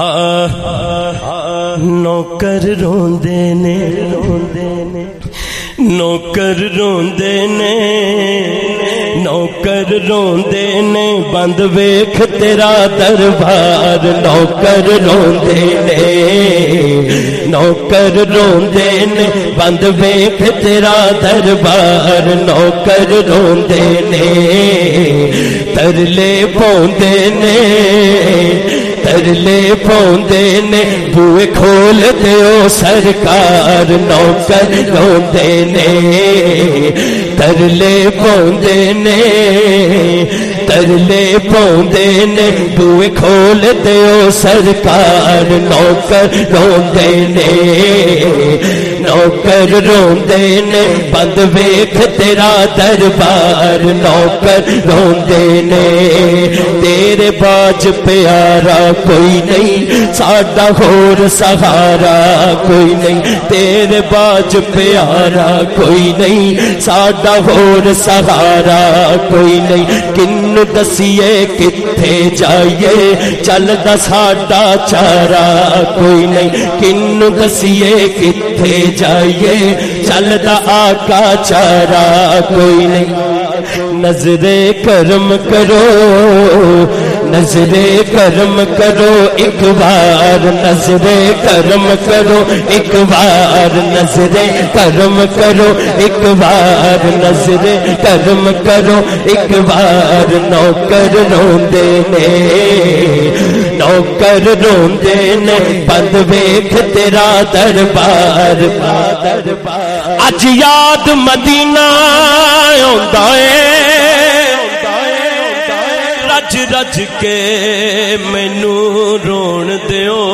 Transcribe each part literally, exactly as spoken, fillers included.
نوکر روندے نے نوکر روندے نے نوکر روندے نے بند ویکھ تیرا دربار نوکر روندے نے نوکر روندے نے بند ویکھ تیرا دربار نوکر روندے نے ترلے پوندے نے ترلے پوندے نے بوئے کھول دیو سرکار نوکر روندے نے ترلے پوندے نے ترلے پوندے نے بوئے کھول دیو سرکار نوکر روندے نے نوکر روندے نے بند ویکھ تیرا دربار نوکر روندے نے تیرے باج پیارا کوئی نہیں ساڈا ہور سہارا کوئی نہیں تیرے باج پیارا کوئی نہیں ساڈا ہور سہارا کوئی نہیں کنوں دسیے کتھے جائیے چلدا ساڈا چارا کوئی نہیں کنوں دسیے کتھے جائیے چلدا آقا چارا کوئی نہیں نظر کرم کرو نظر کرم کرو ایک بار نظر کرم کرو ایک بار نظر کرم کرو ایک بار نظر کرم کرو ایک بار نوکر روندے نے نوکر روندے نے بند ویکھ تیرا دربار اج یاد مدینہ آندا اے رج رج کے مینو رون دیو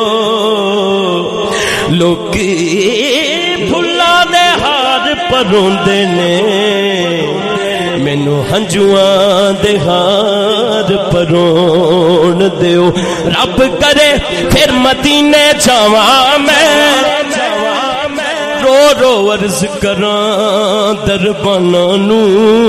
لوکی پھلاں دے ہار پروندے نے مینو ہنجواں دے ہار پرون دیو رب کرے پھر مدینے جاواں میں رو رو عرض کراں درباناں نو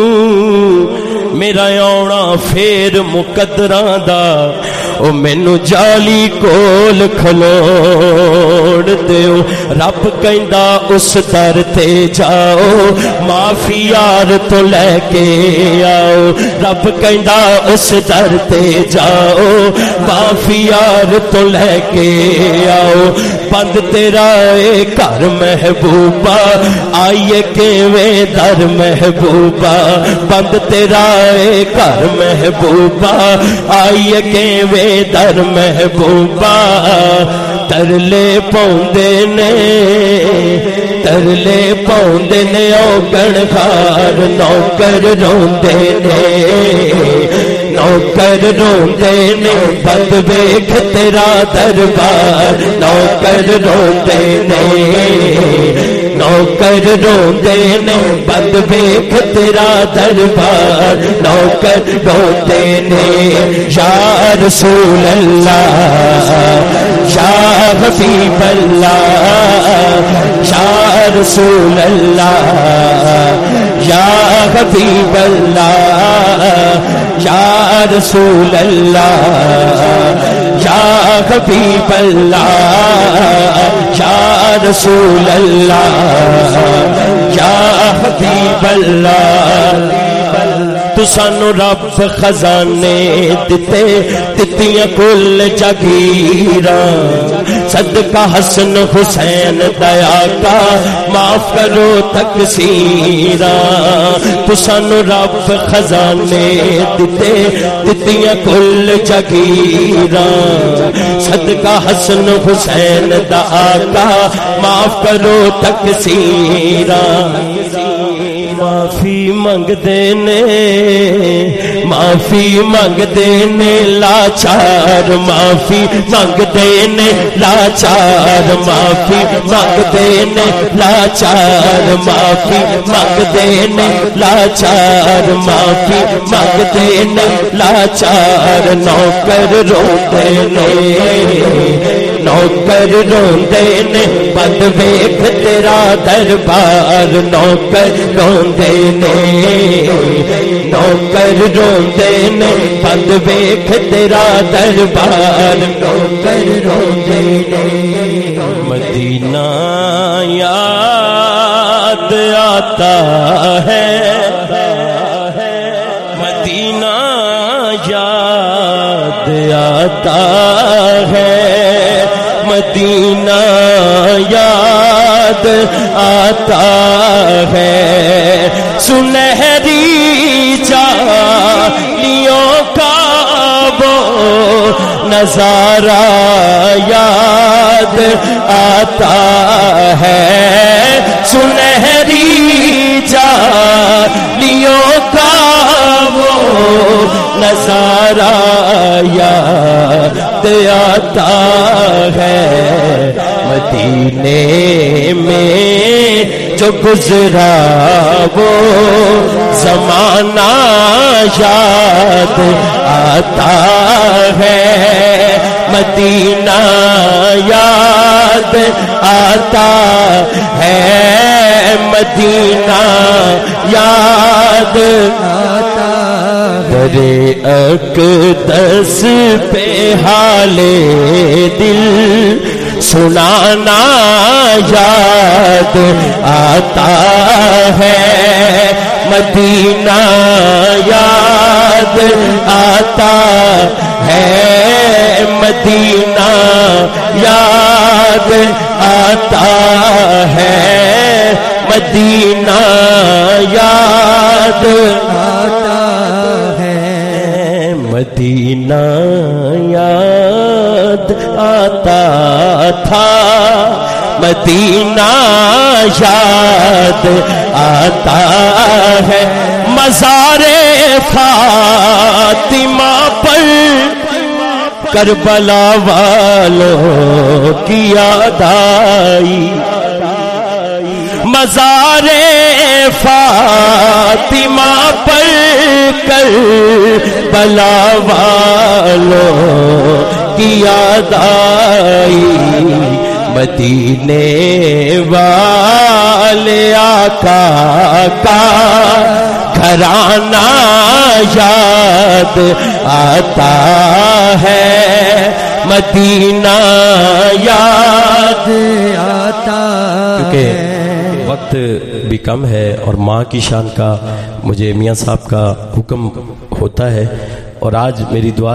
میرا آونا پھر مقدراں دا او مینو جالی کول کھلوڑ دیو رب کہندا اس در تے جاؤ معافی یار تو لے کے آؤ رب کہندا اس در تے جاؤ معافی یار تو لے کے آؤ بند تیرا اے گھر محبوبہ آئیے کیویں در محبوبہ بند تیرا اے گھر محبوبہ آئیے کیویں در محبوبہ ترلے پوندے نے ترلے پوندے نے او گنخار نوکر روندے نے نوکر روندے نے بند ویکھ تیرا دربار نوکر روندے نے نوکر روندے نے بند ویکھ تیرا دربار نوکر روندے نے یا رسول اللہ یا حبیب اللہ یا رسول اللہ یا حبیب اللہ یا رسول اللہ یا حبیب اللہ یا رسول اللہ یا حبیب اللہ تو سانو رب خزانے دتے دتیاں کل جگیراں صدقہ حسن حسین دیا کا معاف کرو تقصیراں تو سانو رب خزانے دتے دتیاں کل جگیراں صدقہ حسن حسین دیا کا معاف کرو تقصیراں معافی منگدے نے معافی منگدے نے لاچار معافی منگدے نے لاچار معافی منگدے نے لاچار معافی منگدے نے لاچار معافی منگدے نے لاچار نوکر روندے نے نوکر روندے نے بد ویکھ تیرا دربار نوکر روندے نے نوکر روندے نے بد ویکھ تیرا دربار نوکر روندے نے مدینہ یاد آتا ہے مدینہ یاد آتا ہے مدینہ یاد آتا ہے سنہری جالیوں کا وہ نظارہ یاد آتا ہے سنہری جالیوں کا وہ نظارہ یاد آتا ہے مدینے میں جو گزرا وہ زمانہ یاد آتا ہے مدینہ یاد آتا ہے مدینہ یاد آتا درے اقدس پہ حالے دل سنانا یاد آتا ہے مدینہ یاد آتا ہے مدینہ یاد آتا ہے مدینہ یاد آتا ہے مدینہ یاد آتا تھا مدینہ یاد آتا ہے مزار فاطمہ پر کربلا والوں کی یاد آئی مزار فاطمہ پر کربلا والوں کی یاد آئی مدینے والے آقا کا گھرانہ یاد آتا ہے مدینہ یاد آتا کیونکہ وقت بھی کم ہے اور ماں کی شان کا مجھے میاں صاحب کا حکم ہوتا ہے اور آج میری دعا